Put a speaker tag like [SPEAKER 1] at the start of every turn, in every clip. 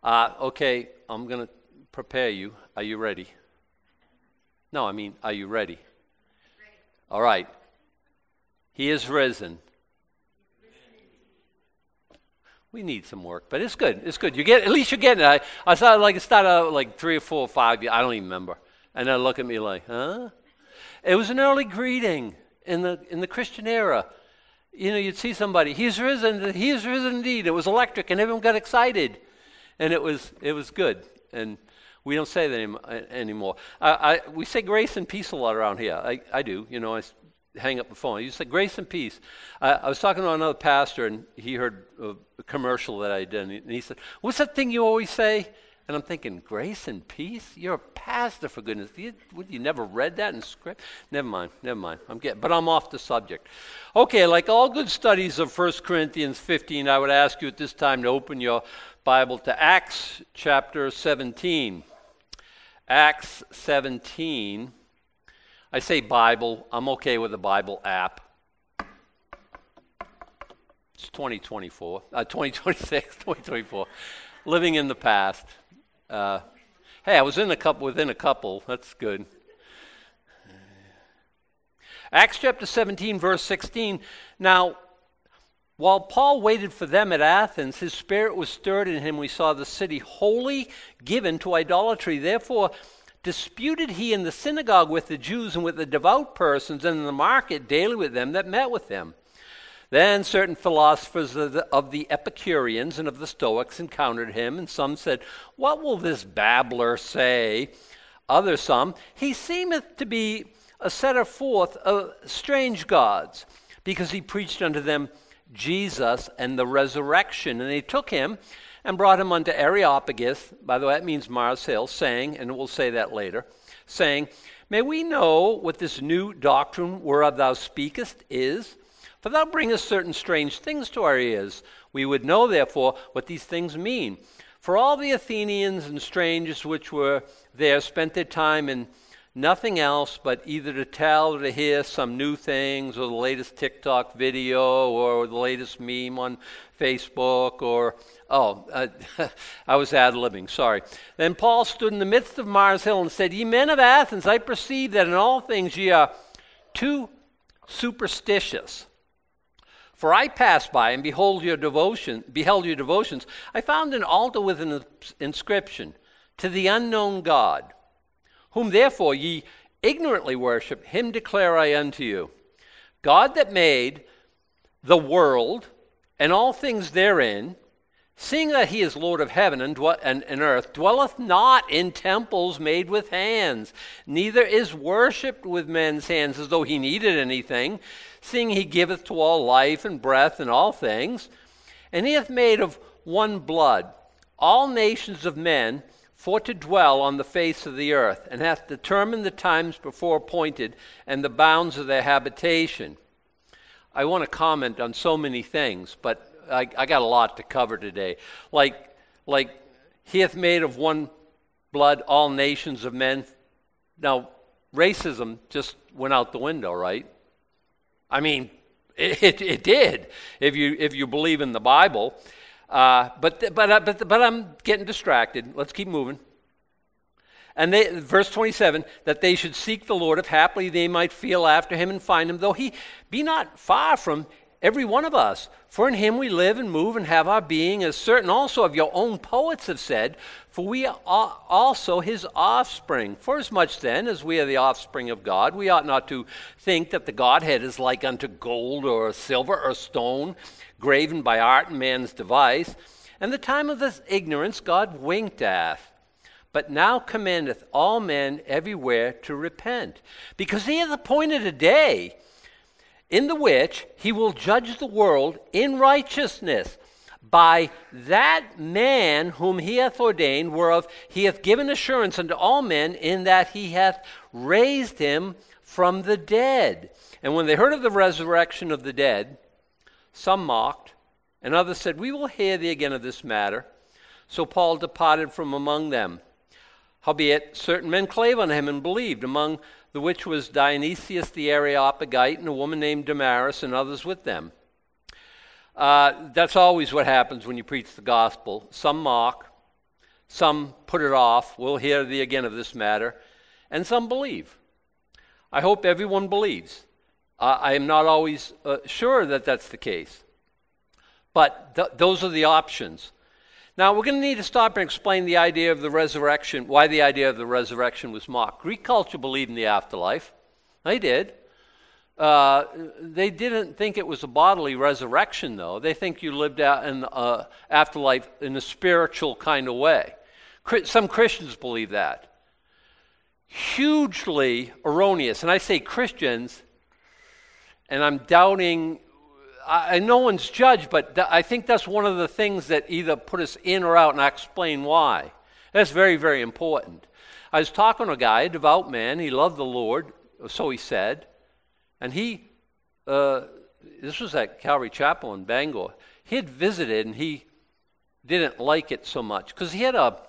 [SPEAKER 1] Okay, I'm going to prepare you. Are you ready? No, I mean, are you ready? All right. He is risen. We need some work, but it's good. It's good. At least you're getting it. I started like 3 or 4 or 5. I don't even remember. And they look at me like, huh? It was an early greeting in the Christian era. You know, you'd see somebody, he's risen indeed. It was electric, and everyone got excited, and it was good. And we don't say that anymore. We say grace and peace a lot around here. I do. You know, I hang up the phone. You say grace and peace. I was talking to another pastor, and he heard a commercial that I did, and he said, "What's that thing you always say?" And I'm thinking, grace and peace? You're a pastor, for goodness. You never read that in script? Never mind. But I'm off the subject. Okay, like all good studies of 1 Corinthians 15, I would ask you at this time to open your Bible to Acts chapter 17. Acts 17. I say Bible. I'm okay with the Bible app. It's 2026, 2024. Living in the past. Hey, I was within a couple. That's good. Acts chapter 17, verse 16. Now, while Paul waited for them at Athens, his spirit was stirred in him. We saw the city wholly given to idolatry. Therefore, disputed he in the synagogue with the Jews and with the devout persons, and in the market daily with them that met with him. Then certain philosophers of the Epicureans and of the Stoics encountered him, and some said, "What will this babbler say?" Others some, "He seemeth to be a setter forth of strange gods," because he preached unto them Jesus and the resurrection. And they took him and brought him unto Areopagus, by the way, that means Mars Hill, saying, and we'll say that later, saying, "May we know what this new doctrine whereof thou speakest is? For thou bringest certain strange things to our ears. We would know, therefore, what these things mean. For all the Athenians and strangers which were there spent their time in nothing else but either to tell or to hear some new things, or the latest TikTok video, or the latest meme on Facebook, or, I was ad-libbing, sorry. Then Paul stood in the midst of Mars Hill and said, "Ye men of Athens, I perceive that in all things ye are too superstitious. For I passed by and beheld your devotions. I found an altar with an inscription, to the unknown God, whom therefore ye ignorantly worship, him declare I unto you. God that made the world and all things therein, seeing that he is Lord of heaven and earth, dwelleth not in temples made with hands, neither is worshipped with men's hands as though he needed anything, seeing he giveth to all life and breath and all things. And he hath made of one blood all nations of men for to dwell on the face of the earth, and hath determined the times before appointed and the bounds of their habitation." I want to comment on so many things, but I got a lot to cover today. Like he hath made of one blood all nations of men. Now, racism just went out the window, right? I mean, it did, if you believe in the Bible. But I'm getting distracted. Let's keep moving. And verse 27, that they should seek the Lord, if haply they might feel after him and find him, though he be not far from every one of us. For in him we live and move and have our being, as certain also of your own poets have said, for we are also his offspring. Forasmuch then, as we are the offspring of God, we ought not to think that the Godhead is like unto gold or silver or stone, graven by art and man's device. And the time of this ignorance God winked at, but now commandeth all men everywhere to repent, because he hath appointed a day in the which he will judge the world in righteousness by that man whom he hath ordained, whereof he hath given assurance unto all men, in that he hath raised him from the dead. And when they heard of the resurrection of the dead, some mocked, and others said, "We will hear thee again of this matter." So Paul departed from among them. Howbeit, certain men clave unto him and believed, among the which was Dionysius the Areopagite, and a woman named Damaris, and others with them. That's always what happens when you preach the gospel. Some mock, Some put it off. We'll hear thee again of this matter. And some believe. I hope everyone believes. I am not always sure that that's the case. But those are the options. Now, we're going to need to stop and explain the idea of the resurrection, why the idea of the resurrection was mocked. Greek culture believed in the afterlife. They did. They didn't think it was a bodily resurrection, though. They think you lived out in the afterlife in a spiritual kind of way. Some Christians believe that. Hugely erroneous. And I say Christians, and I'm doubting, no one's judged, but I think that's one of the things that either put us in or out, and I explain why. That's very, very important. I was talking to a guy, a devout man. He loved the Lord, so he said. And this was at Calvary Chapel in Bangor. He had visited, and he didn't like it so much because he had a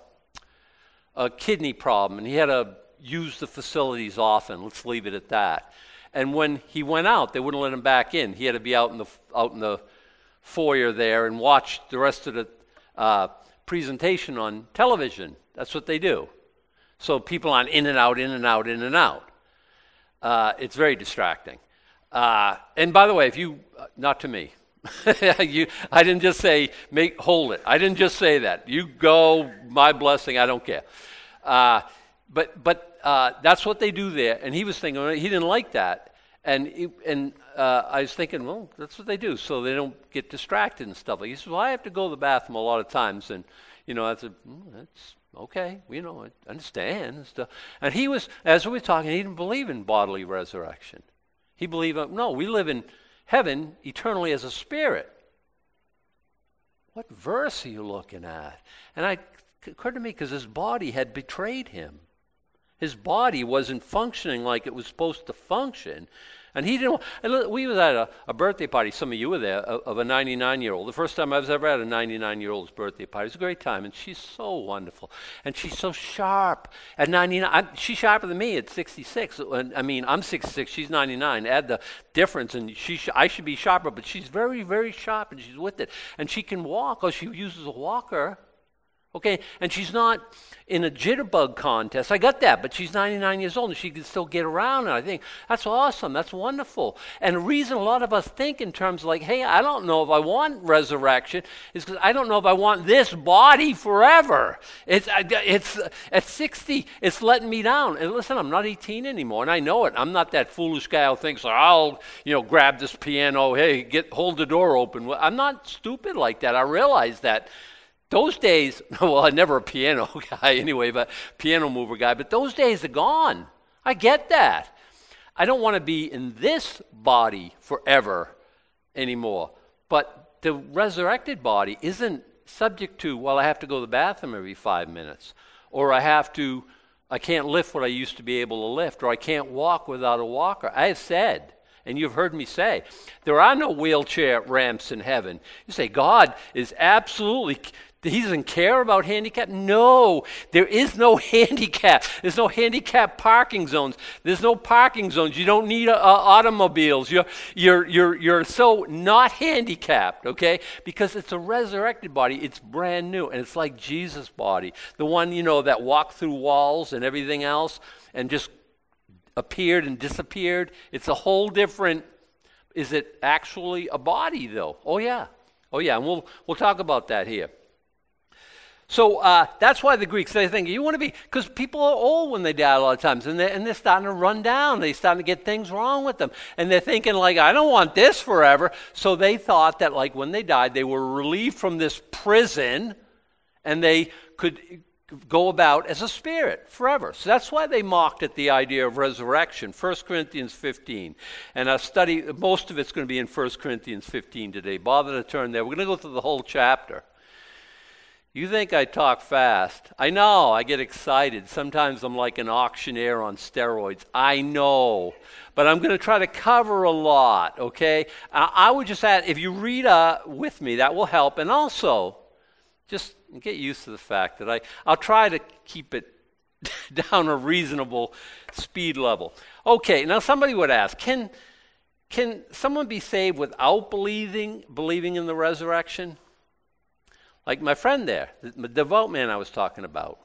[SPEAKER 1] kidney problem, and he had to use the facilities often. Let's leave it at that. And when he went out, they wouldn't let him back in. He had to be out in the foyer there and watch the rest of the presentation on television. That's what they do. So people on in and out, in and out, in and out. It's very distracting. And by the way, if you, not to me, I didn't just say, hold it. I didn't just say that. You go, my blessing, I don't care. But that's what they do there. And he was thinking, he didn't like that. And I was thinking, well, that's what they do, so they don't get distracted and stuff. He said, well, I have to go to the bathroom a lot of times. And, I said, that's okay. I understand and stuff. And he was, as we were talking, he didn't believe in bodily resurrection. He believed, no, we live in heaven eternally as a spirit. What verse are you looking at? And it occurred to me because his body had betrayed him. His body wasn't functioning like it was supposed to function. And he didn't. And we was at a birthday party, some of you were there, of a 99-year-old. The first time I was ever at a 99-year-old's birthday party. It was a great time, and she's so wonderful. And she's so sharp. At 99, she's sharper than me at 66. I'm 66, she's 99. Add the difference, and I should be sharper, but she's very, very sharp, and she's with it. And she can walk, or she uses a walker. Okay, and she's not in a jitterbug contest. I got that, but she's 99 years old and she can still get around. And I think that's awesome. That's wonderful. And the reason a lot of us think in terms of like, hey, I don't know if I want resurrection is because I don't know if I want this body forever. It's at 60, it's letting me down. And listen, I'm not 18 anymore, and I know it. I'm not that foolish guy who thinks, I'll grab this piano. Hey, hold the door open. I'm not stupid like that. I realize that. Those days, well, I'm never a piano guy anyway, but piano mover guy, but those days are gone. I get that. I don't want to be in this body forever anymore. But the resurrected body isn't subject to, well, I have to go to the bathroom every 5 minutes, or I can't lift what I used to be able to lift, or I can't walk without a walker. I have said, and you've heard me say, there are no wheelchair ramps in heaven. You say, God is absolutely... He doesn't care about handicap? No, there is no handicap. There's no handicap parking zones. There's no parking zones. You don't need automobiles. You're so not handicapped, okay? Because it's a resurrected body. It's brand new, and it's like Jesus' body, the one that walked through walls and everything else, and just appeared and disappeared. It's a whole different. Is it actually a body, though? Oh yeah, and we'll talk about that here. So that's why the Greeks, they think, you want to be, because people are old when they die a lot of times, and they're starting to run down. They're starting to get things wrong with them. And they're thinking, I don't want this forever. So they thought that, when they died, they were relieved from this prison, and they could go about as a spirit forever. So that's why they mocked at the idea of resurrection. 1 Corinthians 15. And our study, most of it's going to be in 1 Corinthians 15 today. Bother to turn there. We're going to go through the whole chapter. You think I talk fast. I know, I get excited. Sometimes I'm like an auctioneer on steroids. I know. But I'm going to try to cover a lot, okay? I would just add, if you read with me, that will help. And also, just get used to the fact that I'll try to keep it down a reasonable speed level. Okay, now somebody would ask, can someone be saved without believing in the resurrection? Like my friend there, the devout man I was talking about.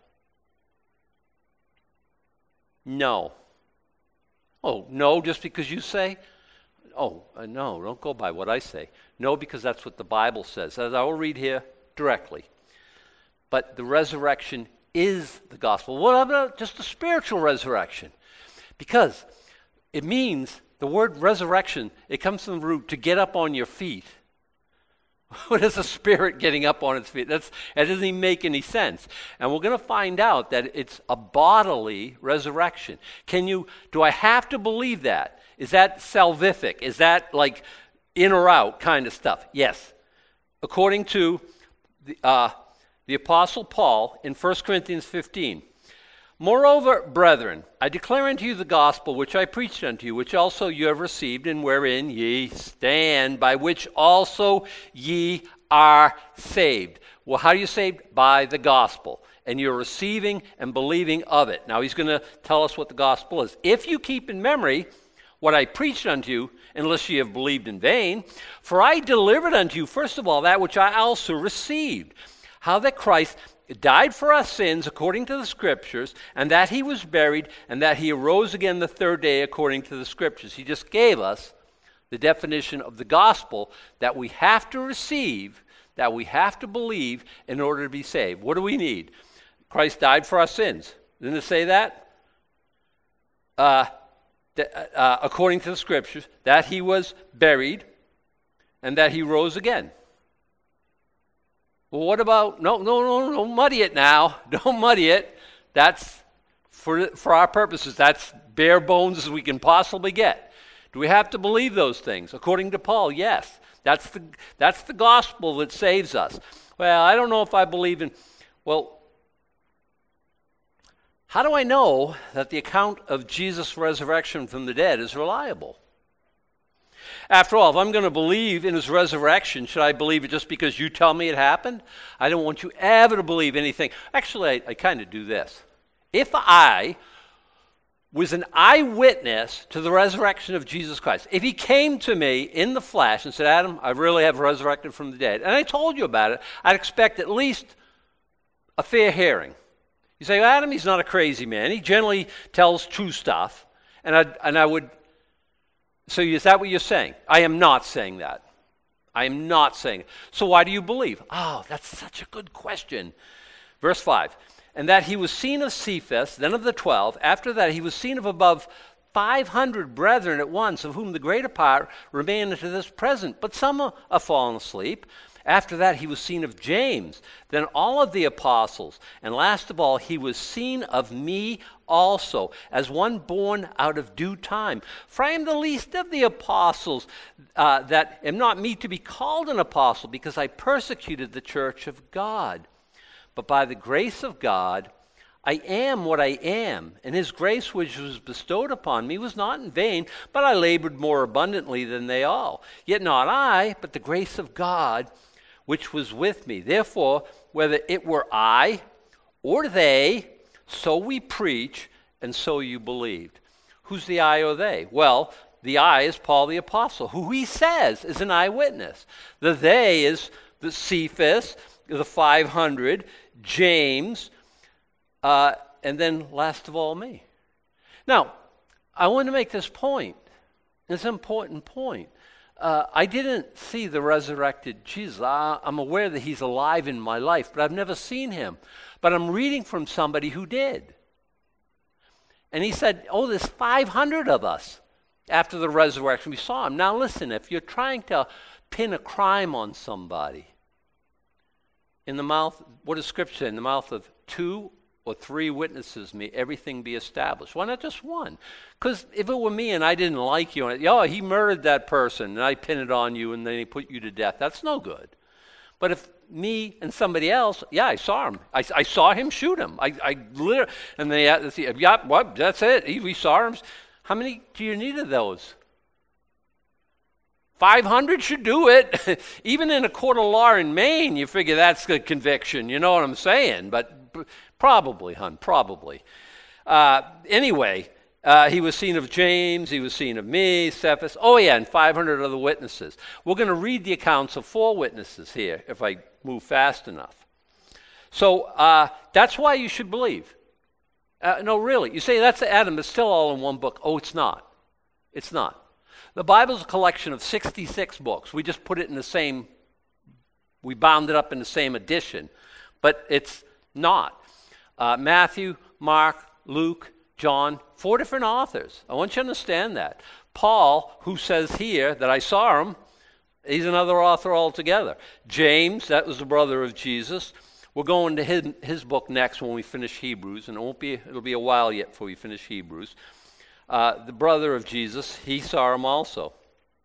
[SPEAKER 1] No. Oh, no, just because you say? Oh, no, don't go by what I say. No, because that's what the Bible says. As I will read here directly. But the resurrection is the gospel. What about just the spiritual resurrection? Because it means the word resurrection, it comes from the root to get up on your feet. What is a spirit getting up on its feet? That doesn't even make any sense. And we're going to find out that it's a bodily resurrection. Do I have to believe that? Is that salvific? Is that like in or out kind of stuff? Yes. According to the Apostle Paul in 1 Corinthians 15. Moreover, brethren, I declare unto you the gospel which I preached unto you, which also you have received, and wherein ye stand, by which also ye are saved. Well, how are you saved? By the gospel. And you're receiving and believing of it. Now he's going to tell us what the gospel is. If you keep in memory what I preached unto you, unless ye have believed in vain, for I delivered unto you, first of all, that which I also received, how that Christ died for our sins according to the Scriptures, and that he was buried, and that he arose again the third day according to the Scriptures. He just gave us the definition of the gospel that we have to receive, that we have to believe in order to be saved. What do we need? Christ died for our sins. Didn't it say that? According to the Scriptures, that he was buried, and that he rose again. Well, what about, no, don't muddy it now. Don't muddy it. That's, for our purposes, that's bare bones as we can possibly get. Do we have to believe those things? According to Paul, yes. That's the gospel that saves us. Well, I don't know if I believe in, well, how do I know that the account of Jesus' resurrection from the dead is reliable? After all, if I'm going to believe in his resurrection, should I believe it just because you tell me it happened? I don't want you ever to believe anything. Actually, I kind of do this. If I was an eyewitness to the resurrection of Jesus Christ, if he came to me in the flesh and said, Adam, I really have resurrected from the dead, and I told you about it, I'd expect at least a fair hearing. You say, well, Adam, he's not a crazy man. He generally tells true stuff. And I would... So is that what you're saying? I am not saying that. I am not saying it. So why do you believe? Oh, that's such a good question. Verse 5. And that he was seen of Cephas, then of the 12. After that he was seen of above 500 brethren at once, of whom the greater part remain unto this present, but some are fallen asleep. After that he was seen of James, then all of the apostles, and last of all he was seen of me also, as one born out of due time. For I am the least of the apostles, that am not meet to be called an apostle, because I persecuted the church of God. But by the grace of God I am what I am, and his grace which was bestowed upon me was not in vain, but I labored more abundantly than they all. Yet not I, but the grace of God which was with me. Therefore, whether it were I or they, so we preach, and so you believed. Who's the I or they? Well, the I is Paul the Apostle, who he says is an eyewitness. The they is the Cephas, the 500, James, and then last of all me. Now, I want to make this point. It's an important point. I didn't see the resurrected Jesus. I'm aware that he's alive in my life, but I've never seen him. But I'm reading from somebody who did. And he said, oh, there's 500 of us after the resurrection. We saw him. Now listen, if you're trying to pin a crime on somebody, in the mouth, what does Scripture say? In the mouth of 2 or 3 witnesses may everything be established. Why not just one? Because if it were me and I didn't like you, and he murdered that person, and I pin it on you, and then he put you to death, that's no good. But if me and somebody else, I saw him. I saw him shoot him. I literally, and they had to see, what? That's it. We saw him. How many do you need of those? 500 should do it. Even in a court of law in Maine, you figure that's a conviction. You know what I'm saying? But probably, hon, probably. Anyway, he was seen of James, he was seen of me, Cephas. Oh yeah, and 500 other witnesses. We're going to read the accounts of 4 witnesses here, if I move fast enough. So that's why you should believe. No, really. You say that's Adam, it's still all in one book. Oh, it's not. It's not. The Bible's a collection of 66 books. We just put it in the same, we bound it up in the same edition. But it's not. Matthew, Mark, Luke, John, 4 different authors. I want you to understand that. Paul, who says here that I saw him, he's another author altogether. James, that was the brother of Jesus. We're going to his book next when we finish Hebrews, and it'll be a while yet before we finish Hebrews. The brother of Jesus, he saw him also.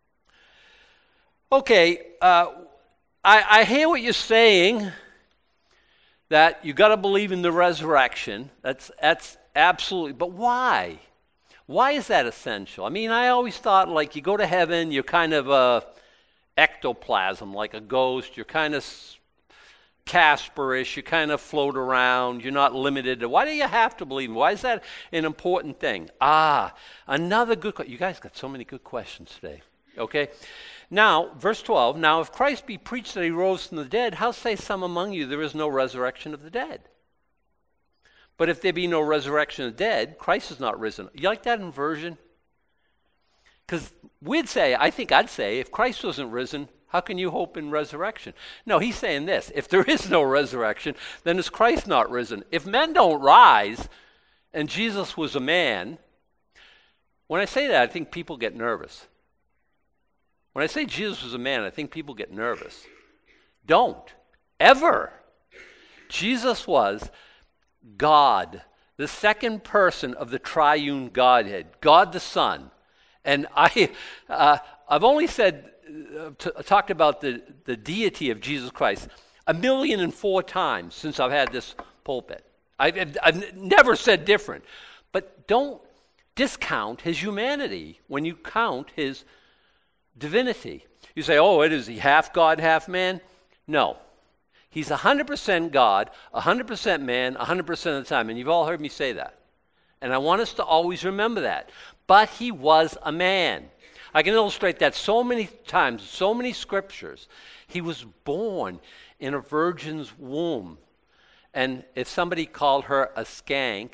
[SPEAKER 1] Okay, I hear what you're saying, that you got to believe in the resurrection. That's absolutely, but why? Why is that essential? I mean, I always thought like you go to heaven, you're kind of a ectoplasm, like a ghost. You're kind of Casperish, you kind of float around, you're not limited to, why do you have to believe? Why is that an important thing? Another good question. You guys got so many good questions today, okay? Now, verse 12, now if Christ be preached that he rose from the dead, how say some among you there is no resurrection of the dead? But if there be no resurrection of the dead, Christ is not risen. You like that inversion? Because I think I'd say, if Christ wasn't risen, how can you hope in resurrection? No, he's saying this. If there is no resurrection, then is Christ not risen? If men don't rise, and Jesus was a man, when I say that, I think people get nervous. When I say Jesus was a man, I think people get nervous. Don't. Ever. Jesus was God, the second person of the triune Godhead, God the Son. And I've only talked about the deity of Jesus Christ 1,000,004 times since I've had this pulpit. I've never said different. But don't discount his humanity when you count his divinity. You say, oh, is he half God, half man? No. He's 100% God, 100% man, 100% of the time. And you've all heard me say that. And I want us to always remember that. But he was a man. I can illustrate that so many times, so many scriptures. He was born in a virgin's womb. And if somebody called her a skank,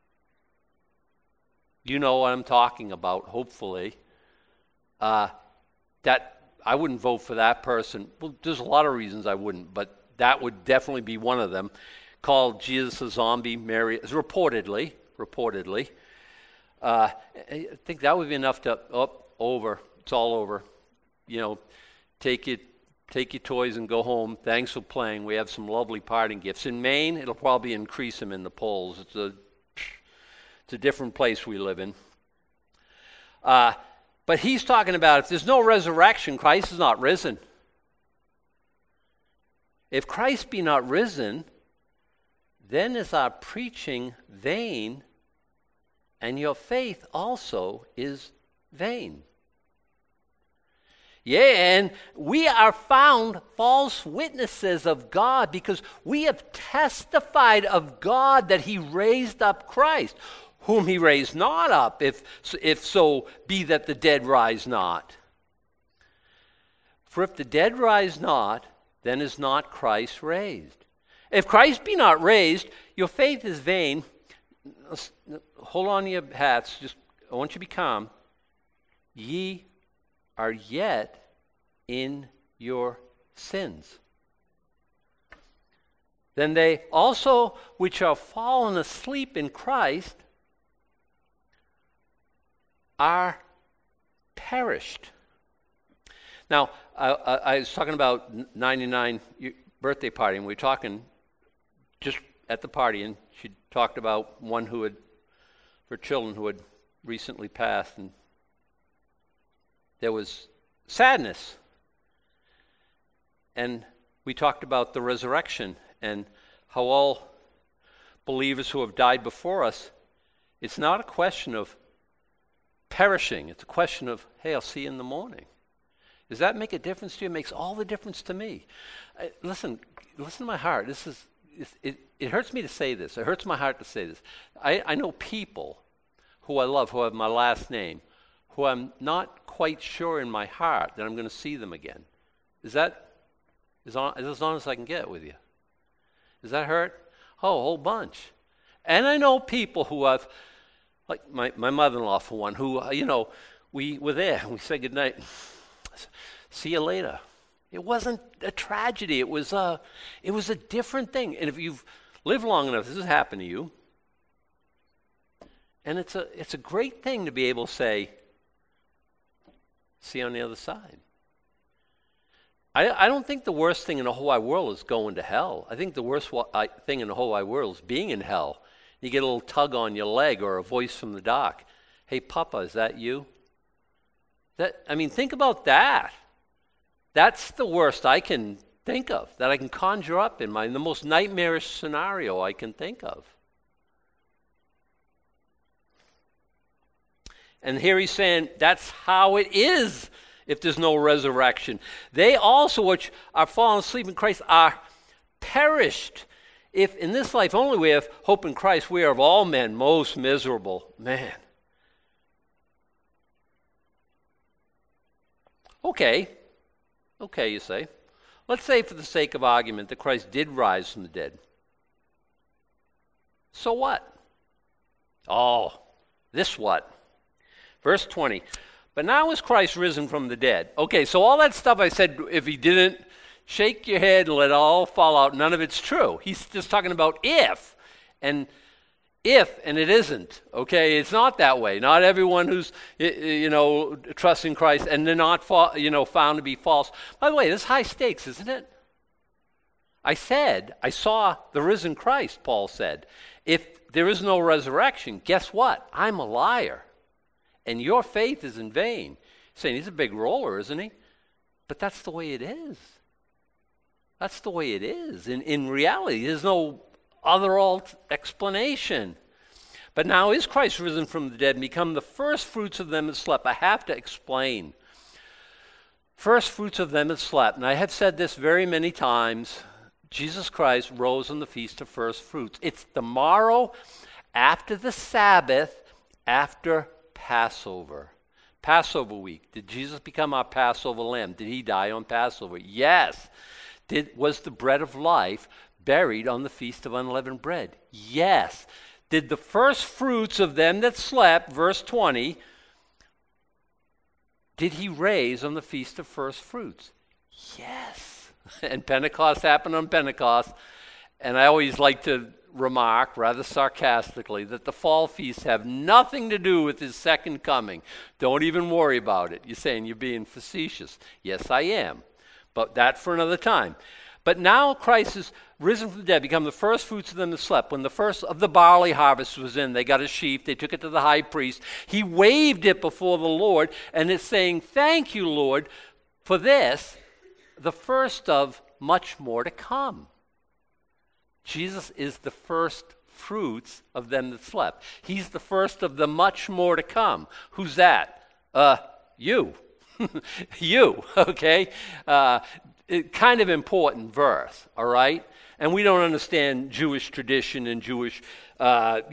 [SPEAKER 1] you know what I'm talking about, hopefully. That I wouldn't vote for that person. Well, there's a lot of reasons I wouldn't, but that would definitely be one of them. Called Jesus a zombie, Mary, reportedly. I think that would be enough to, over. It's all over. You know, take your toys and go home. Thanks for playing. We have some lovely parting gifts. In Maine, it'll probably increase them in the polls. It's a different place we live in. But he's talking about if there's no resurrection, Christ is not risen. If Christ be not risen, then is our preaching vain, and your faith also is vain. Yeah, and we are found false witnesses of God because we have testified of God that he raised up Christ, whom he raised not up, if so be that the dead rise not. For if the dead rise not, then is not Christ raised. If Christ be not raised, your faith is vain. Hold on to your hats. I want you to be calm. Ye are yet in your sins. Then they also which are fallen asleep in Christ are perished. Now, I was talking about 99 birthday party, and we were talking just at the party, and she talked about one for children who had recently passed, and there was sadness. And we talked about the resurrection and how all believers who have died before us, it's not a question of perishing. It's a question of, hey, I'll see you in the morning. Does that make a difference to you? It makes all the difference to me. Listen to my heart. It hurts me to say this. It hurts my heart to say this. I know people who I love, who have my last name, who I'm not quite sure in my heart that I'm going to see them again. Is that As honest as I can get with you. Does that hurt? Oh, a whole bunch. And I know people who have, like my mother-in-law for one, who, we were there and we said goodnight. See you later. It wasn't a tragedy. It was a different thing. And if you've lived long enough, this has happened to you. And it's a great thing to be able to say, see you on the other side. I don't think the worst thing in the whole wide world is going to hell. I think the worst thing in the whole wide world is being in hell. You get a little tug on your leg or a voice from the dark. Hey, Papa, is that you? Think about that. That's the worst I can think of, that I can conjure up in the most nightmarish scenario I can think of. And here he's saying that's how it is if there's no resurrection. They also, which are fallen asleep in Christ, are perished. If in this life only we have hope in Christ, we are of all men most miserable. Man. Okay, you say. Let's say for the sake of argument that Christ did rise from the dead. So what? Oh, this what? Verse 20. But now is Christ risen from the dead. Okay, so all that stuff I said, if he didn't, shake your head and let it all fall out, none of it's true. He's just talking about if and it isn't. Okay, it's not that way. Not everyone who's trusting Christ and they're not found to be false. By the way, this is high stakes, isn't it? I said I saw the risen Christ. Paul said, if there is no resurrection, guess what? I'm a liar. And your faith is in vain. Saying he's a big roller, isn't he? But that's the way it is. That's the way it is. In reality, there's no other explanation. But now is Christ risen from the dead and become the first fruits of them that slept? I have to explain. First fruits of them that slept. And I have said this very many times. Jesus Christ rose on the feast of first fruits. It's the morrow after the Sabbath, after Passover. Passover week. Did Jesus become our Passover lamb? Did he die on Passover? Yes. Was the bread of life buried on the feast of unleavened bread? Yes. Did the first fruits of them that slept, verse 20, did he raise on the feast of first fruits? Yes. And Pentecost happened on Pentecost. And I always like to remark, rather sarcastically, that the fall feasts have nothing to do with his second coming. Don't even worry about it. You're saying you're being facetious. Yes, I am. But that for another time. But now Christ is risen from the dead, become the first fruits of them that slept. When the first of the barley harvest was in, they got a sheaf, they took it to the high priest. He waved it before the Lord, and it's saying, thank you, Lord, for this, the first of much more to come. Jesus is the first fruits of them that slept. He's the first of the much more to come. Who's that? You. You, okay? Kind of important verse, all right? And we don't understand Jewish tradition and Jewish, what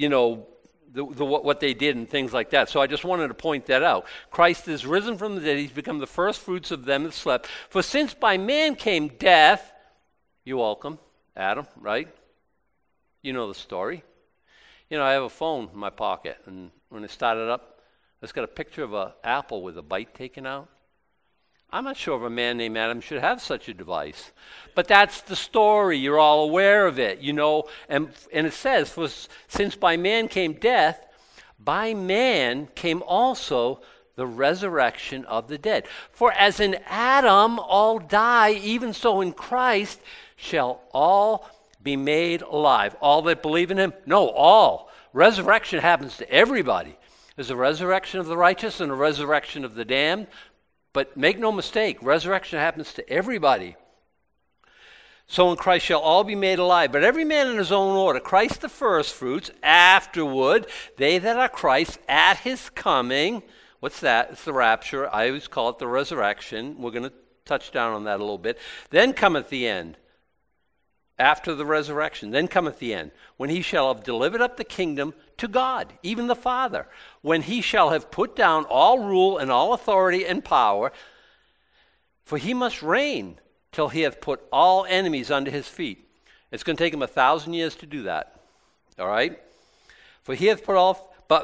[SPEAKER 1] they did and things like that. So I just wanted to point that out. Christ is risen from the dead. He's become the first fruits of them that slept. For since by man came death, you're welcome, Adam, right? You know the story. I have a phone in my pocket, and when I started up, it's got a picture of an apple with a bite taken out. I'm not sure if a man named Adam should have such a device. But that's the story. You're all aware of it, And it says, for since by man came death, by man came also the resurrection of the dead. For as in Adam all die, even so in Christ shall all be made alive. All that believe in him? No, all. Resurrection happens to everybody. There's a resurrection of the righteous and a resurrection of the damned. But make no mistake, resurrection happens to everybody. So in Christ shall all be made alive, but every man in his own order. Christ the first fruits, afterward, they that are Christ at his coming. What's that? It's the rapture. I always call it the resurrection. We're going to touch down on that a little bit. Then cometh the end. After the resurrection, then cometh the end, when he shall have delivered up the kingdom to God, even the Father, when he shall have put down all rule and all authority and power, for he must reign till he hath put all enemies under his feet. It's going to take him 1,000 years to do that. All right? For he hath put all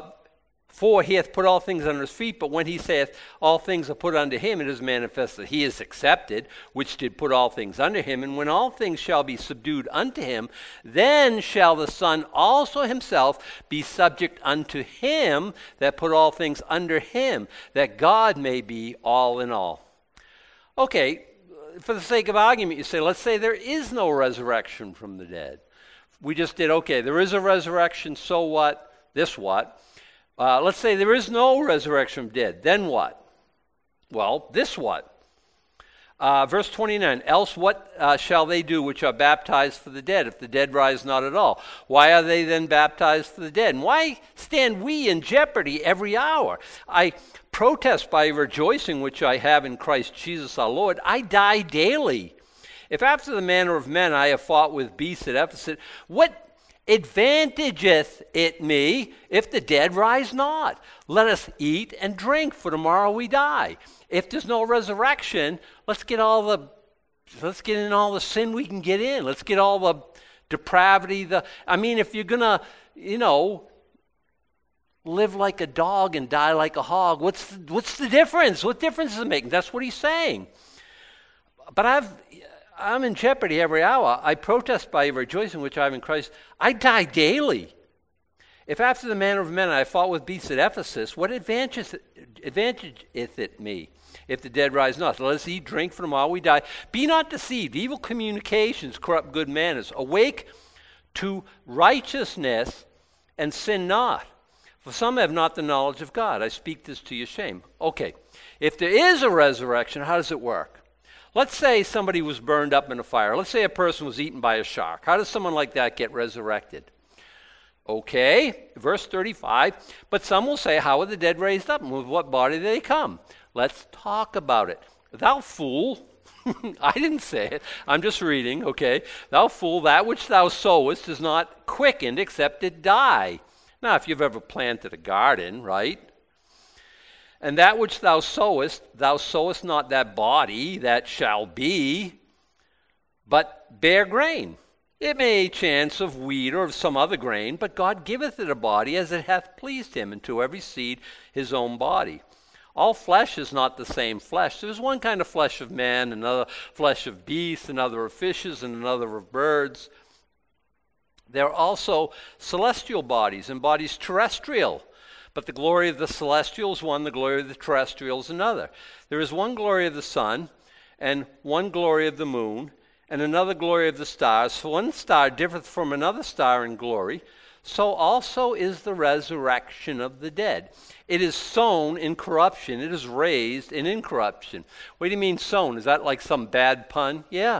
[SPEAKER 1] things under his feet, but when he saith all things are put under him, it is manifest that he is accepted, which did put all things under him. And when all things shall be subdued unto him, then shall the Son also himself be subject unto him that put all things under him, that God may be all in all. Okay, for the sake of argument, you say, let's say there is no resurrection from the dead. We just did, okay, there is a resurrection, so what? This what? Let's say there is no resurrection from dead. Then what? Well, this what? Verse 29, else what shall they do which are baptized for the dead, if the dead rise not at all? Why are they then baptized for the dead? And why stand we in jeopardy every hour? I protest by rejoicing which I have in Christ Jesus our Lord. I die daily. If after the manner of men I have fought with beasts at Ephesus, what advantageth it me if the dead rise not? Let us eat and drink, for tomorrow we die. If there's no resurrection, let's get in all the sin we can get in. Let's get all the depravity. If you're gonna, live like a dog and die like a hog, what's the difference? What difference is it making? That's what he's saying. But I'm in jeopardy every hour. I protest by rejoicing which I have in Christ. I die daily. If after the manner of men I fought with beasts at Ephesus, what advantageth it me if the dead rise not? Let us eat, drink, for tomorrow we die. Be not deceived. Evil communications corrupt good manners. Awake to righteousness and sin not. For some have not the knowledge of God. I speak this to your shame. Okay, if there is a resurrection, how does it work? Let's say somebody was burned up in a fire. Let's say a person was eaten by a shark. How does someone like that get resurrected? Okay, verse 35, but some will say, how are the dead raised up, and with what body do they come? Let's talk about it. Thou fool, I didn't say it, I'm just reading, okay. Thou fool, that which thou sowest is not quickened except it die. Now, if you've ever planted a garden, right? And that which thou sowest not that body that shall be, but bear grain. It may chance of wheat or of some other grain, but God giveth it a body as it hath pleased him, and to every seed his own body. All flesh is not the same flesh. There's one kind of flesh of man, another flesh of beasts, another of fishes, and another of birds. There are also celestial bodies and bodies terrestrial. But the glory of the celestial is one, the glory of the terrestrial is another. There is one glory of the sun, and one glory of the moon, and another glory of the stars. For one star differeth from another star in glory. So also is the resurrection of the dead. It is sown in corruption. It is raised in incorruption. What do you mean sown? Is that like some bad pun? Yeah.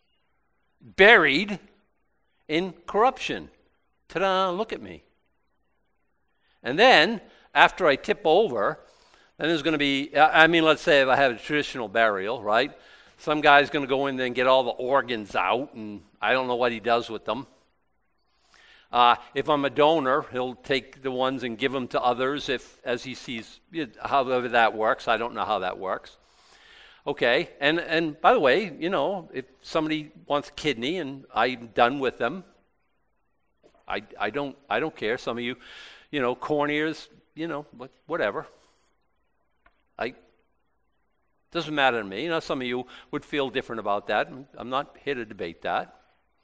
[SPEAKER 1] Buried in corruption. Ta-da, look at me. And then, after I tip over, then there's going to be, let's say if I have a traditional burial, right? Some guy's going to go in there and get all the organs out, and I don't know what he does with them. If I'm a donor, he'll take the ones and give them to others as he sees, however that works. I don't know how that works. Okay, and by the way, if somebody wants a kidney and I'm done with them, I don't care. Some of you, corneas, whatever. Doesn't matter to me. Some of you would feel different about that. I'm not here to debate that.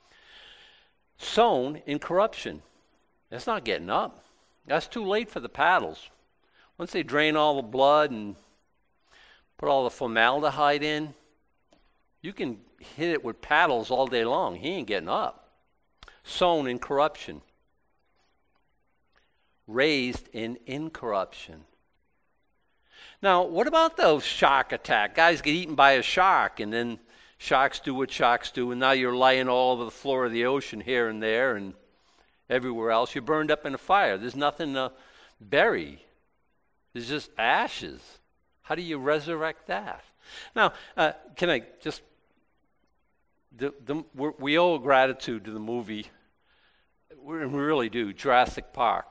[SPEAKER 1] Sown in corruption. That's not getting up. That's too late for the paddles. Once they drain all the blood and put all the formaldehyde in, you can hit it with paddles all day long. He ain't getting up. Sown in corruption. Raised in incorruption. Now, what about those shark attack? Guys get eaten by a shark, and then sharks do what sharks do, and now you're lying all over the floor of the ocean here and there and everywhere else. You're burned up in a fire. There's nothing to bury. There's just ashes. How do you resurrect that? Now, can I just... we owe gratitude to the movie. We really do. Jurassic Park.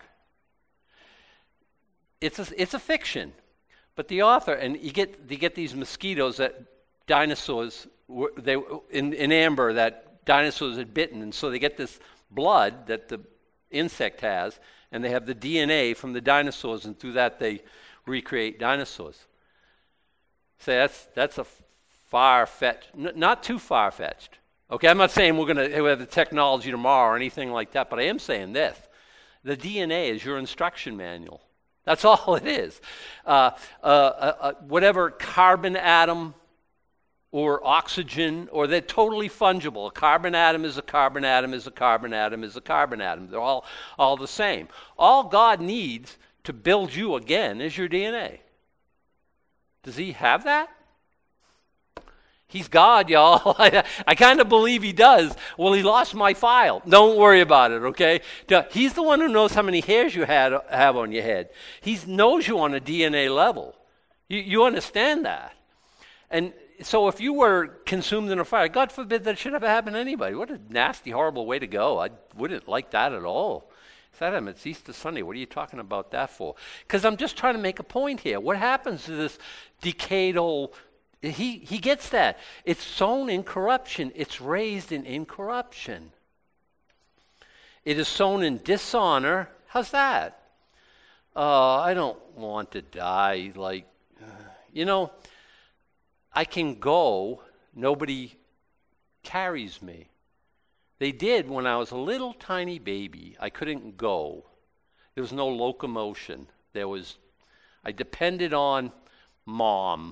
[SPEAKER 1] It's a fiction. But the author, and you get these mosquitoes that dinosaurs, in amber, that dinosaurs had bitten, and so they get this blood that the insect has, and they have the DNA from the dinosaurs, and through that they recreate dinosaurs. So that's a far-fetched, not too far-fetched. Okay, I'm not saying we're going to have the technology tomorrow or anything like that, but I am saying this. The DNA is your instruction manual. That's all it is. Whatever carbon atom or oxygen, or they're totally fungible. A carbon atom is a carbon atom is a carbon atom is a carbon atom. They're all the same. All God needs to build you again is your DNA. Does he have that? He's God, y'all. I kind of believe he does. Well, he lost my file. Don't worry about it, okay? He's the one who knows how many hairs you have on your head. He knows you on a DNA level. You understand that. And so if you were consumed in a fire, God forbid that should ever happen to anybody. What a nasty, horrible way to go. I wouldn't like that at all. Adam, it's Easter Sunday. What are you talking about that for? Because I'm just trying to make a point here. What happens to this decayed old... He gets that. It's sown in corruption. It's raised in incorruption. It is sown in dishonor. How's that? I don't want to die. I can go. Nobody carries me. They did when I was a little tiny baby. I couldn't go. There was no locomotion. I depended on Mom.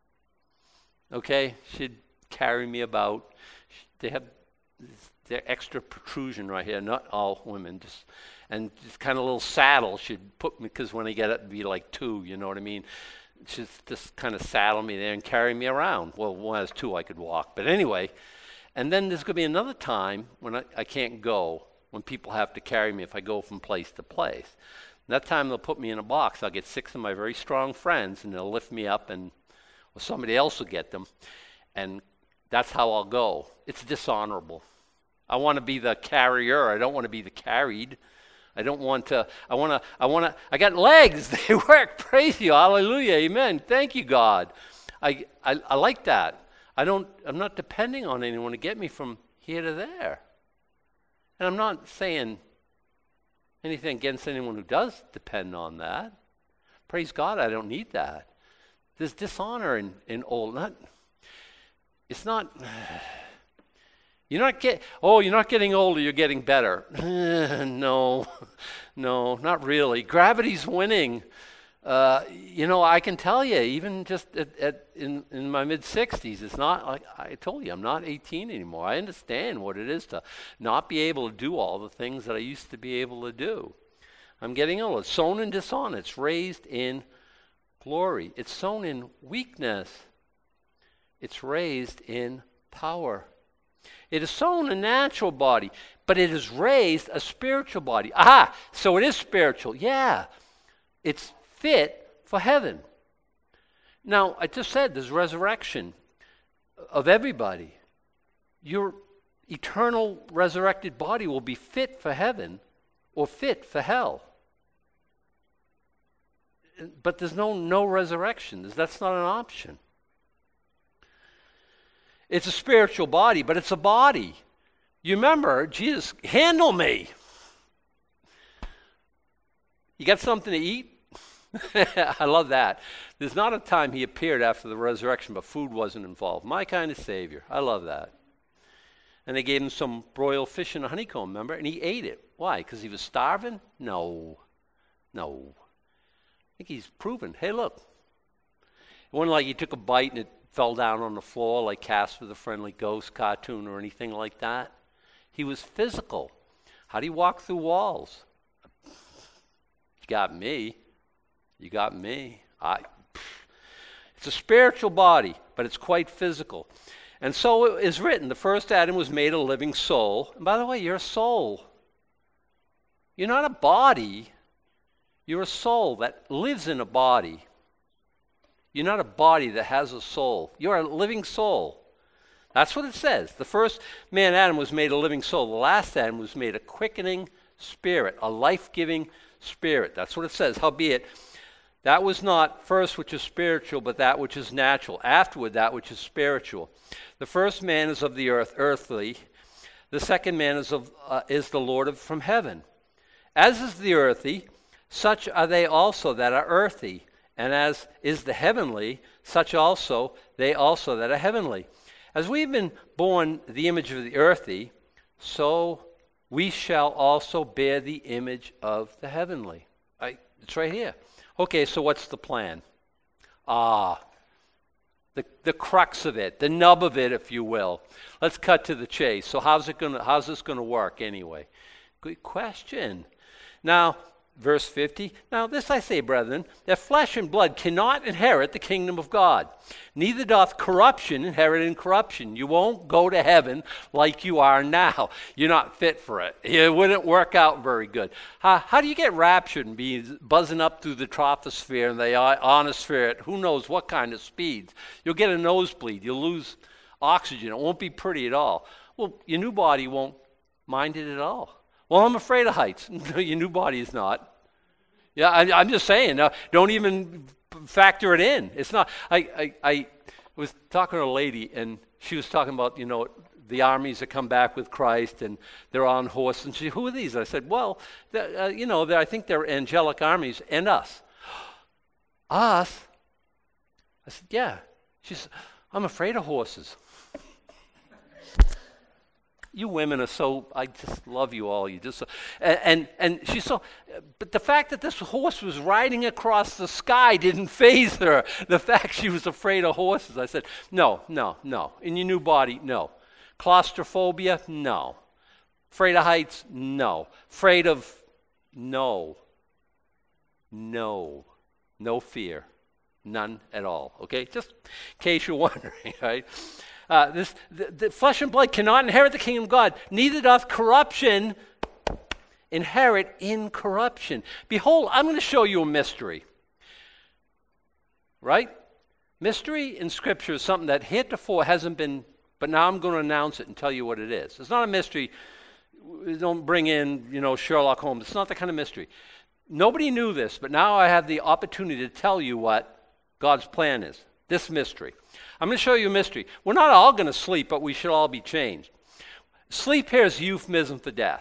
[SPEAKER 1] Okay, she'd carry me about. They have their extra protrusion right here. Not all women, just kind of a little saddle she'd put me, because when I get up, it'd be like 2. You know what I mean? She'd just kind of saddle me there and carry me around. Well, when I was 2, I could walk. But anyway, and then there's going to be another time when I can't go, when people have to carry me if I go from place to place. And that time they'll put me in a box. I'll get 6 of my very strong friends, and they'll lift me up, and or somebody else will get them, and that's how I'll go. It's dishonorable. I want to be the carrier. I don't want to be the carried. I don't want to. I got legs. They work. Praise you. Hallelujah. Amen. Thank you, God. I like that. I'm not depending on anyone to get me from here to there. And I'm not saying anything against anyone who does depend on that. Praise God, I don't need that. There's dishonor in old. It's not. You're not getting older. You're getting better. No, not really. Gravity's winning. I can tell you, even just in my mid-60s, it's not like I told you. I'm not 18 anymore. I understand what it is to not be able to do all the things that I used to be able to do. I'm getting older. It's sown in dishonor. It's raised in glory. It's sown in weakness. It's raised in power. It is sown a natural body, but it is raised a spiritual body. Aha! So it is spiritual. Yeah. It's fit for heaven. Now, I just said there's resurrection of everybody. Your eternal resurrected body will be fit for heaven or fit for hell. But there's no resurrection. That's not an option. It's a spiritual body, but it's a body. You remember, Jesus, handle me. You got something to eat? I love that. There's not a time he appeared after the resurrection, but food wasn't involved. My kind of Savior. I love that. And they gave him some broiled fish and a honeycomb, remember? And he ate it. Why? Because he was starving? No. I think he's proven, hey, look. It wasn't like he took a bite and it fell down on the floor like Casper the Friendly Ghost cartoon or anything like that. He was physical. How do you walk through walls? You got me. It's a spiritual body, but it's quite physical. And so it is written, the first Adam was made a living soul. And by the way, you're a soul. You're not a body. You're a soul that lives in a body. You're not a body that has a soul. You're a living soul. That's what it says. The first man, Adam, was made a living soul. The last Adam was made a quickening spirit, a life-giving spirit. That's what it says. Howbeit, That was not first which is spiritual, but that which is natural. Afterward, that which is spiritual. The first man is of the earth, earthly. The second man is the Lord from heaven. As is the earthy, such are they also that are earthy. And as is the heavenly, such also they also that are heavenly. As we've been born the image of the earthy, so we shall also bear the image of the heavenly. It's right here. Okay, so what's the plan? The crux of it, the nub of it, if you will. Let's cut to the chase. So how's this gonna work anyway? Good question. Now, verse 50, now this I say, brethren, that flesh and blood cannot inherit the kingdom of God. Neither doth corruption inherit incorruption. You won't go to heaven like you are now. You're not fit for it. It wouldn't work out very good. How do you get raptured and be buzzing up through the troposphere and the ionosphere at who knows what kind of speeds? You'll get a nosebleed. You'll lose oxygen. It won't be pretty at all. Well, your new body won't mind it at all. Well, I'm afraid of heights. No, your new body is not. Yeah, I'm just saying. Don't even factor it in. It's not. I was talking to a lady, and she was talking about, the armies that come back with Christ, and they're on horse. And she, who are these? And I said, well, I think they're angelic armies and us. Us? I said, yeah. She said, I'm afraid of horses. You women are so, I just love you all. You just, and she's so, but the fact that this horse was riding across the sky didn't faze her. The fact she was afraid of horses. I said, no. In your new body, no. Claustrophobia, no. Afraid of heights, no. Afraid of, no. No fear. None at all. Okay, just in case you're wondering, right? The flesh and blood cannot inherit the kingdom of God. Neither doth corruption inherit incorruption. Behold, I'm going to show you a mystery. Right? Mystery in Scripture is something that heretofore hasn't been, but now I'm going to announce it and tell you what it is. It's not a mystery. Don't bring in, Sherlock Holmes. It's not the kind of mystery. Nobody knew this, but now I have the opportunity to tell you what God's plan is. This mystery. I'm going to show you a mystery. We're not all going to sleep, but we should all be changed. Sleep here is a euphemism for death.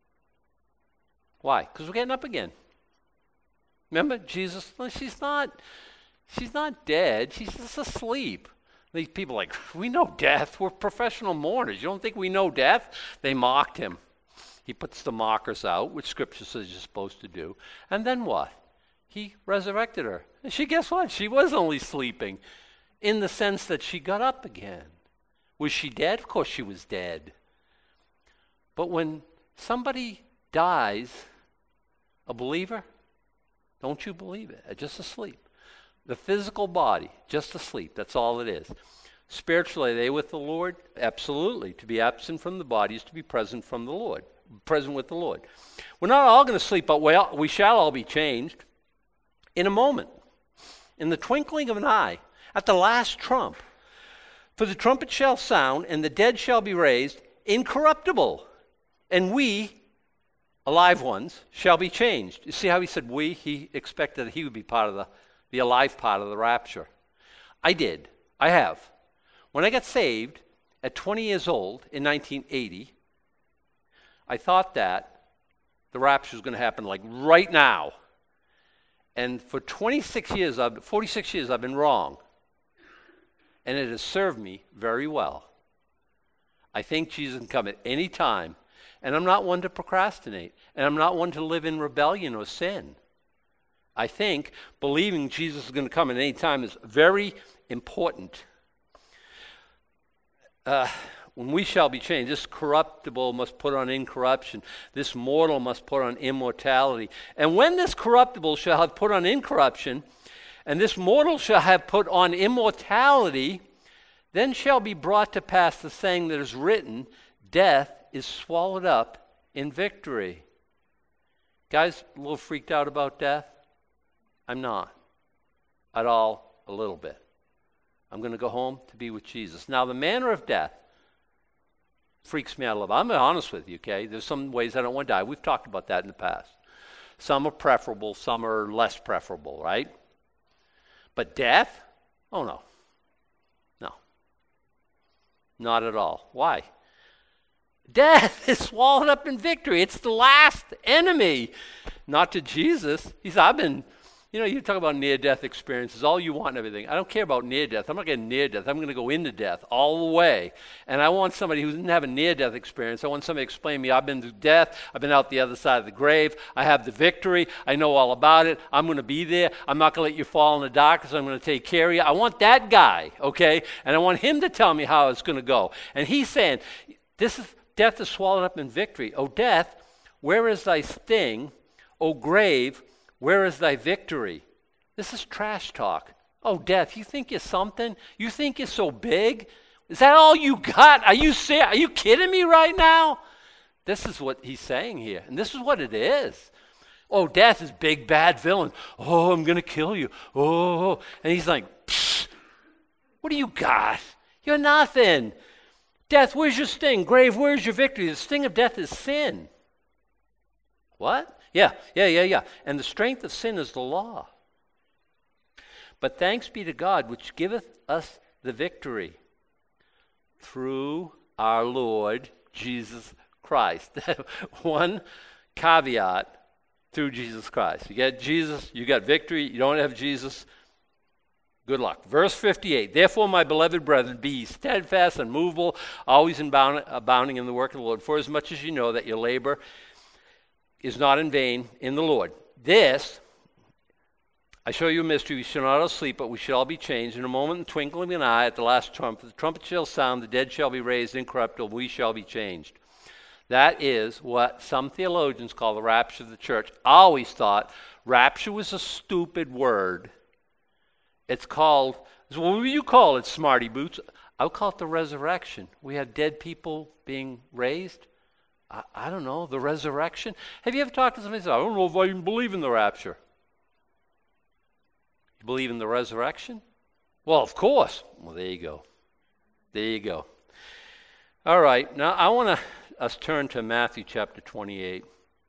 [SPEAKER 1] Why? Because we're getting up again. Remember, Jesus, she's not dead. She's just asleep. These people are like, we know death. We're professional mourners. You don't think we know death? They mocked him. He puts the mockers out, which Scripture says you're supposed to do. And then what? He resurrected her. And guess what? She was only sleeping in the sense that she got up again. Was she dead? Of course she was dead. But when somebody dies, a believer, don't you believe it? Just asleep. The physical body, just asleep. That's all it is. Spiritually, are they with the Lord? Absolutely. To be absent from the body is to be present from the Lord. Present with the Lord. We're not all going to sleep, but we shall all be changed. In a moment, in the twinkling of an eye, at the last trump. For the trumpet shall sound, and the dead shall be raised incorruptible, and we, alive ones, shall be changed. You see how he said we? He expected that he would be part of the alive part of the rapture. I did. I have. When I got saved at 20 years old in 1980, I thought that the rapture was going to happen like right now. And for 46 years, I've been wrong. And it has served me very well. I think Jesus can come at any time. And I'm not one to procrastinate. And I'm not one to live in rebellion or sin. I think believing Jesus is going to come at any time is very important. When we shall be changed, this corruptible must put on incorruption. This mortal must put on immortality. And when this corruptible shall have put on incorruption, and this mortal shall have put on immortality, then shall be brought to pass the saying that is written, death is swallowed up in victory. Guys, a little freaked out about death? I'm not. At all, a little bit. I'm going to go home to be with Jesus. Now, the manner of death freaks me out a little. I'm honest with you, okay? There's some ways I don't want to die. We've talked about that in the past. Some are preferable, some are less preferable, right? But death? Oh, no. No. Not at all. Why? Death is swallowed up in victory. It's the last enemy. Not to Jesus. He said, you talk about near-death experiences, all you want and everything. I don't care about near-death. I'm not getting near-death. I'm going to go into death all the way. And I want somebody who didn't have a near-death experience. I want somebody to explain to me, I've been through death. I've been out the other side of the grave. I have the victory. I know all about it. I'm going to be there. I'm not going to let you fall in the darkness. I'm going to take care of you. I want that guy, okay? And I want him to tell me how it's going to go. And he's saying, death is swallowed up in victory. O death, where is thy sting? O grave, where is thy victory? This is trash talk. Oh, death, you think you're something? You think you're so big? Is that all you got? Are you kidding me right now? This is what he's saying here, and this is what it is. Oh, death is big, bad villain. Oh, I'm going to kill you. Oh, and he's like, what do you got? You're nothing. Death, where's your sting? Grave, where's your victory? The sting of death is sin. What? Yeah. And the strength of sin is the law. But thanks be to God, which giveth us the victory through our Lord Jesus Christ. One caveat, through Jesus Christ. You got Jesus, you got victory. You don't have Jesus, good luck. Verse 58, therefore, my beloved brethren, be ye steadfast, unmovable, always abounding in the work of the Lord, for as much as you know that your labor is not in vain in the Lord. This, I show you a mystery. We shall not all sleep, but we shall all be changed. In a moment, in the twinkling of an eye, at the last trumpet, the trumpet shall sound, the dead shall be raised incorruptible, we shall be changed. That is what some theologians call the rapture of the church. I always thought rapture was a stupid word. It's called, what would you call it, smarty boots? I would call it the resurrection. We have dead people being raised. I don't know, the resurrection. Have you ever talked to somebody who said, I don't know if I even believe in the rapture? You believe in the resurrection? Well, of course. Well, there you go. There you go. All right, now I want us turn to Matthew chapter 28.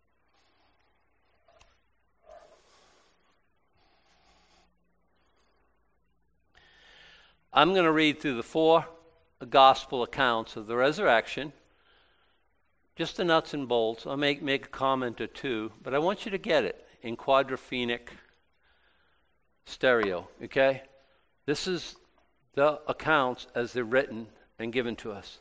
[SPEAKER 1] I'm going to read through the 4 gospel accounts of the resurrection. Just the nuts and bolts. I'll make a comment or two, but I want you to get it in quadraphonic stereo, okay? This is the accounts as they're written and given to us.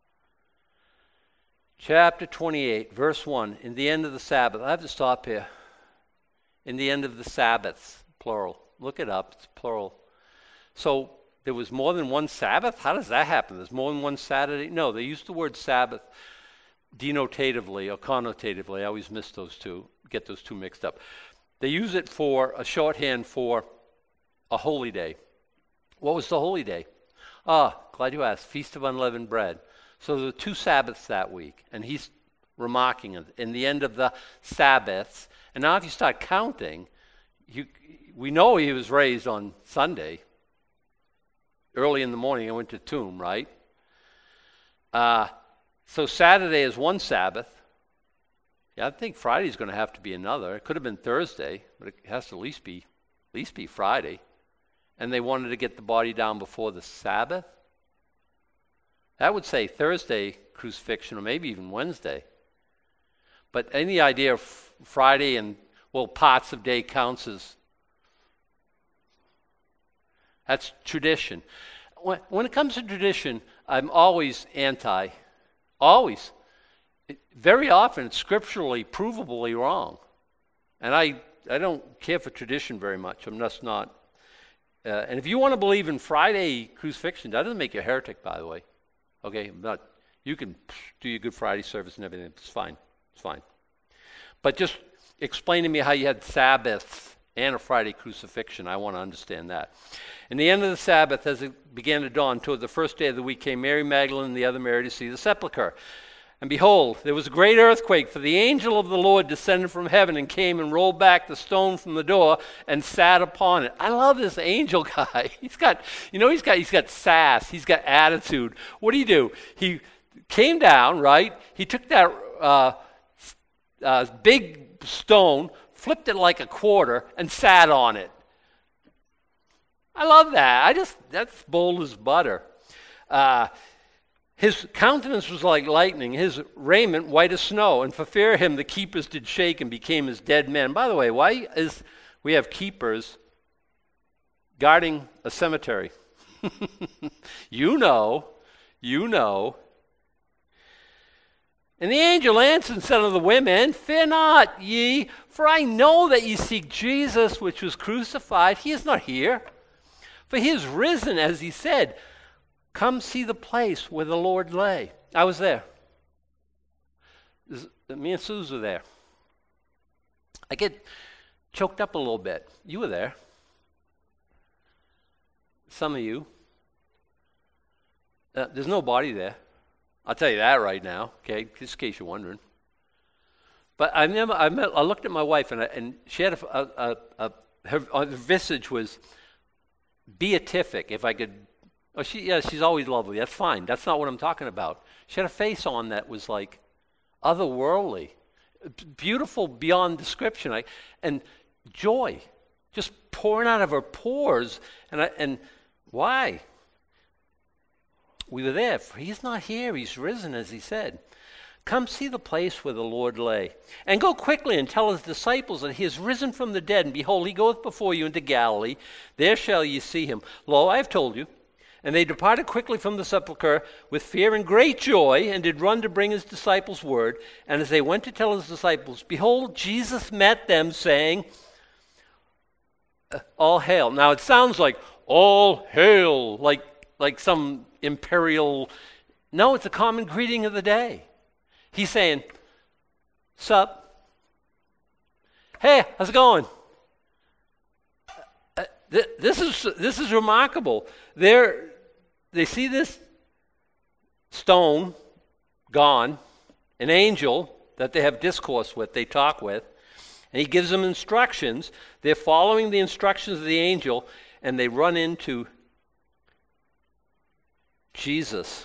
[SPEAKER 1] Chapter 28, verse 1, in the end of the Sabbath. I have to stop here. In the end of the Sabbaths, plural. Look it up, it's plural. So there was more than one Sabbath? How does that happen? There's more than one Saturday? No, they used the word Sabbath denotatively or connotatively. I always miss those two, get those two mixed up. They use it for a shorthand for a holy day. What was the holy day? Glad you asked. Feast of Unleavened Bread. So there were 2 Sabbaths that week, and he's remarking it. In the end of the Sabbaths, and now if you start counting, we know he was raised on Sunday. Early in the morning, I went to the tomb, right? So Saturday is one Sabbath. Yeah, I think Friday's going to have to be another. It could have been Thursday, but it has to at least be Friday. And they wanted to get the body down before the Sabbath. That would say Thursday crucifixion, or maybe even Wednesday. But any idea of Friday and, parts of day counts as, that's tradition. When it comes to tradition, I'm always anti. Always. Very often it's scripturally, provably wrong. And I don't care for tradition very much. I'm just not. And if you want to believe in Friday crucifixion, that doesn't make you a heretic, by the way. Okay? You can do your Good Friday service and everything. It's fine. It's fine. But just explain to me how you had Sabbaths and a Friday crucifixion. I want to understand that. In the end of the Sabbath, as it began to dawn, toward the first day of the week, came Mary Magdalene and the other Mary to see the sepulchre. And behold, there was a great earthquake, for the angel of the Lord descended from heaven and came and rolled back the stone from the door and sat upon it. I love this angel guy. He's got sass. He's got attitude. What do? He came down, right? He took that big stone, flipped it like a quarter, and sat on it. I love that. That's bold as butter. His countenance was like lightning, his raiment white as snow, and for fear of him the keepers did shake and became as dead men. By the way, why is we have keepers guarding a cemetery? You know. And the angel answered and said unto the women, Fear not ye, for I know that ye seek Jesus, which was crucified. He is not here, for he is risen, as he said. Come see the place where the Lord lay. I was there. Me and Suze were there. I get choked up a little bit. You were there. Some of you. There's no body there. I'll tell you that right now, okay, just in case you're wondering. But I looked at my wife, and she had her visage was beatific, if I could. Oh, she's always lovely. That's fine. That's not what I'm talking about. She had a face on that was like otherworldly, beautiful beyond description, and joy just pouring out of her pores. And why? We were there. For he's not here. He's risen, as he said. Come see the place where the Lord lay. And go quickly and tell his disciples that he is risen from the dead. And behold, he goeth before you into Galilee. There shall ye see him. Lo, I have told you. And they departed quickly from the sepulchre with fear and great joy, and did run to bring his disciples word. And as they went to tell his disciples, behold, Jesus met them, saying, All hail. Now it sounds like, all hail, like some imperial. No, it's a common greeting of the day. He's saying, sup? Hey, how's it going? This is remarkable. They see this stone gone, an angel that they have discourse with, they talk with, and he gives them instructions. They're following the instructions of the angel, and they run into Jesus.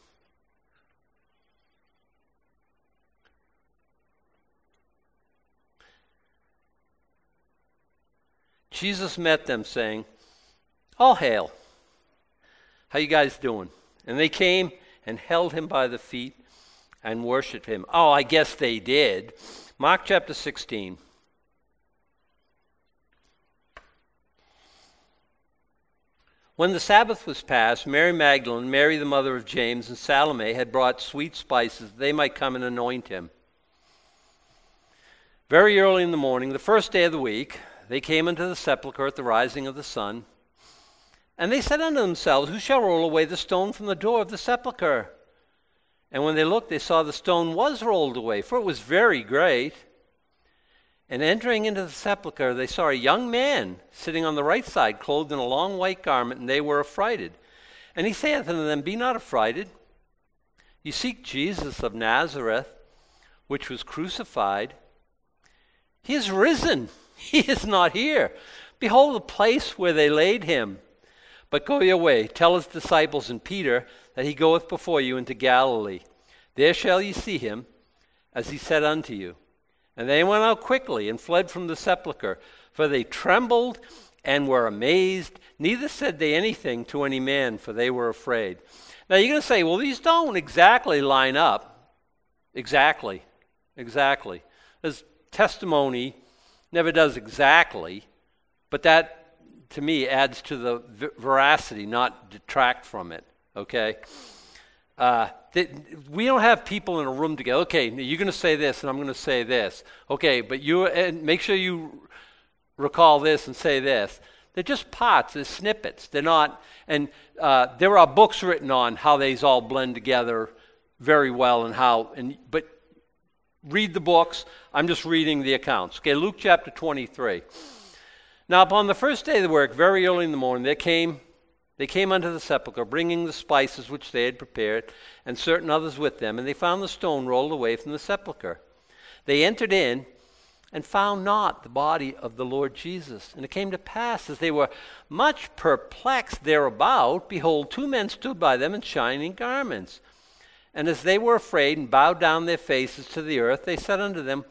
[SPEAKER 1] Jesus met them saying, all hail. How you guys doing? And they came and held him by the feet and worshiped him. Oh, I guess they did. Mark chapter 16. When the Sabbath was past, Mary Magdalene, Mary the mother of James, and Salome had brought sweet spices that they might come and anoint him. Very early in the morning, the first day of the week, they came into the sepulchre at the rising of the sun. And they said unto themselves, who shall roll away the stone from the door of the sepulchre? And when they looked, they saw the stone was rolled away, for it was very great. And entering into the sepulchre, they saw a young man sitting on the right side, clothed in a long white garment, and they were affrighted. And he saith unto them, be not affrighted. You seek Jesus of Nazareth, which was crucified. He is risen. He is not here. Behold the place where they laid him. But go your way, tell his disciples and Peter that he goeth before you into Galilee. There shall ye see him, as he said unto you. And they went out quickly and fled from the sepulchre, for they trembled and were amazed. Neither said they anything to any man, for they were afraid. Now you're going to say, well, these don't exactly line up. Exactly. There's testimony never does exactly, but that, to me, adds to the veracity, not detract from it, okay? We don't have people in a room together. Okay, you're going to say this, and I'm going to say this. Okay, but make sure you recall this and say this. They're just parts. They're snippets. They're not, and there are books written on how these all blend together very well but read the books. I'm just reading the accounts. Okay, Luke chapter 23. Now upon the first day of the work, very early in the morning, they came unto the sepulchre, bringing the spices which they had prepared, and certain others with them, and they found the stone rolled away from the sepulchre. They entered in, and found not the body of the Lord Jesus. And it came to pass, as they were much perplexed thereabout, behold, two men stood by them in shining garments. And as they were afraid, and bowed down their faces to the earth, they said unto them,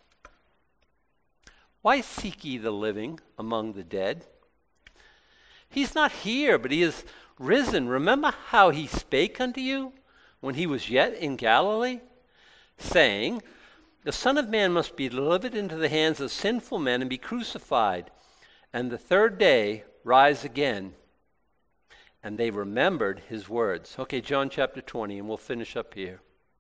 [SPEAKER 1] why seek ye the living among the dead? He's not here, but he is risen. Remember how he spake unto you when he was yet in Galilee, saying, the Son of Man must be delivered into the hands of sinful men and be crucified, and the third day rise again. And they remembered his words. Okay, John chapter 20, and we'll finish up here.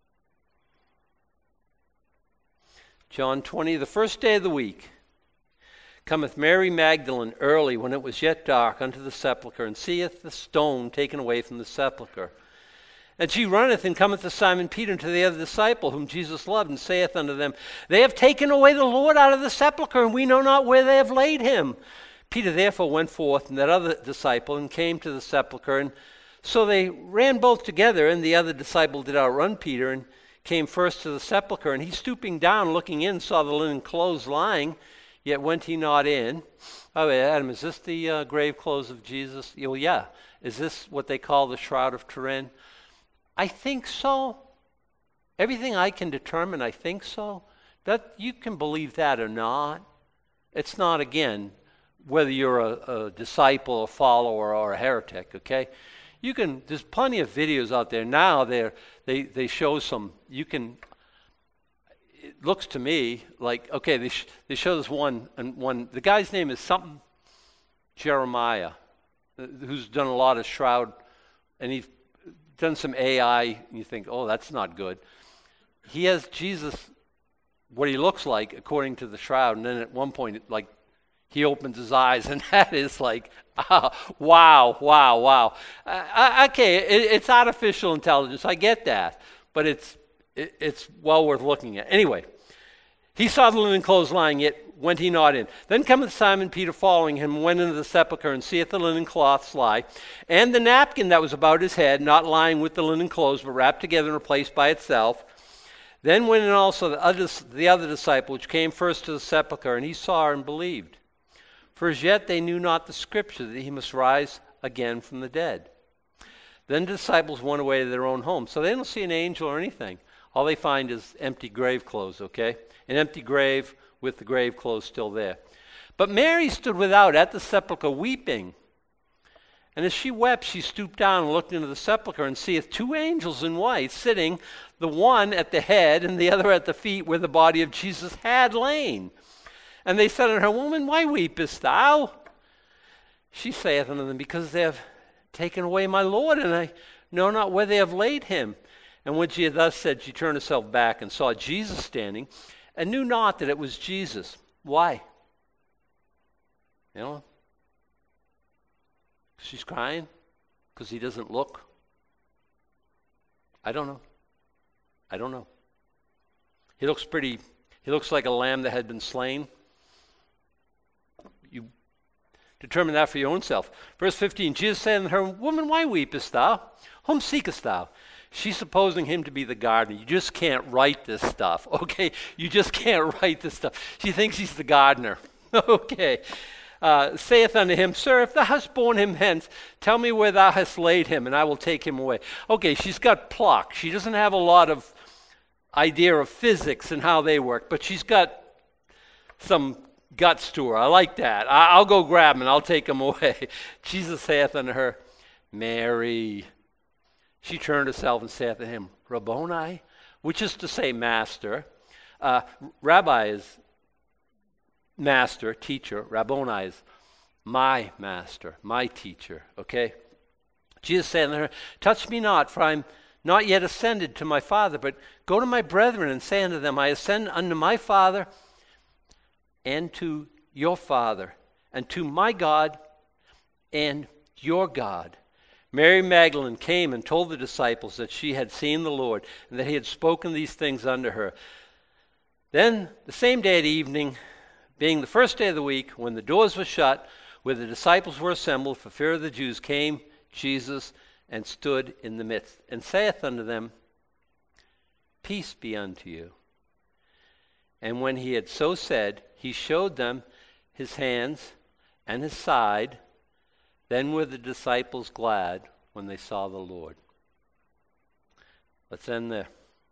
[SPEAKER 1] John 20, the first day of the week, cometh Mary Magdalene early, when it was yet dark, unto the sepulchre, and seeth the stone taken away from the sepulchre. And she runneth and cometh to Simon Peter and to the other disciple, whom Jesus loved, and saith unto them, They have taken away the Lord out of the sepulchre, and we know not where they have laid him. Peter therefore went forth, and that other disciple, and came to the sepulchre. And so they ran both together, and the other disciple did outrun Peter, and came first to the sepulchre. And he, stooping down, looking in, saw the linen clothes lying, yet went he not in. Oh, Adam, is this the grave clothes of Jesus? Well, yeah. Is this what they call the Shroud of Turin? I think so. Everything I can determine, I think so. That you can believe that or not. It's not, again, whether you're a disciple, a follower, or a heretic, okay? You can, there's plenty of videos out there now. They show some, you can, it looks to me like, okay, they show this one, the guy's name is something Jeremiah, who's done a lot of shroud, and he's done some AI, and you think, oh, that's not good. He has Jesus, what he looks like, according to the shroud, and then at one point, like, he opens his eyes, and that is like, wow. Okay, it's artificial intelligence, I get that, but it's well worth looking at. Anyway, he saw the linen clothes lying, yet went he not in. Then cometh Simon Peter following him, went into the sepulchre, and seeth the linen cloths lie, and the napkin that was about his head, not lying with the linen clothes, but wrapped together and replaced by itself. Then went in also the other disciple, which came first to the sepulchre, and he saw and believed. For as yet they knew not the scripture, that he must rise again from the dead. Then the disciples went away to their own home. So they don't see an angel or anything. All they find is empty grave clothes, okay? An empty grave with the grave clothes still there. But Mary stood without at the sepulchre weeping. And as she wept, she stooped down and looked into the sepulchre, and seeth two angels in white sitting, the one at the head and the other at the feet, where the body of Jesus had lain. And they said unto her, Woman, why weepest thou? She saith unto them, Because they have taken away my Lord, and I know not where they have laid him. And when she had thus said, she turned herself back and saw Jesus standing, and knew not that it was Jesus. Why? You know? She's crying because he doesn't look. I don't know. He looks like a lamb that had been slain. You determine that for your own self. Verse 15, Jesus said unto her, Woman, why weepest thou? Whom seekest thou? She's supposing him to be the gardener. You just can't write this stuff, okay? You just can't write this stuff. She thinks he's the gardener, okay? Saith unto him, Sir, if thou hast borne him hence, tell me where thou hast laid him, and I will take him away. Okay, she's got pluck. She doesn't have a lot of idea of physics and how they work, but she's got some guts to her. I like that. I'll go grab him, and I'll take him away. Jesus saith unto her, Mary. She turned herself and saith to him, Rabboni, which is to say master. Rabbi is master, teacher. Rabboni is my master, my teacher, okay? Jesus said unto her, Touch me not, for I am not yet ascended to my Father, but go to my brethren and say unto them, I ascend unto my Father and to your Father, and to my God and your God. Mary Magdalene came and told the disciples that she had seen the Lord, and that he had spoken these things unto her. Then the same day at evening, being the first day of the week, when the doors were shut, where the disciples were assembled for fear of the Jews, came Jesus and stood in the midst, and saith unto them, Peace be unto you. And when he had so said, he showed them his hands and his side. Then were the disciples glad when they saw the Lord. Let's end there.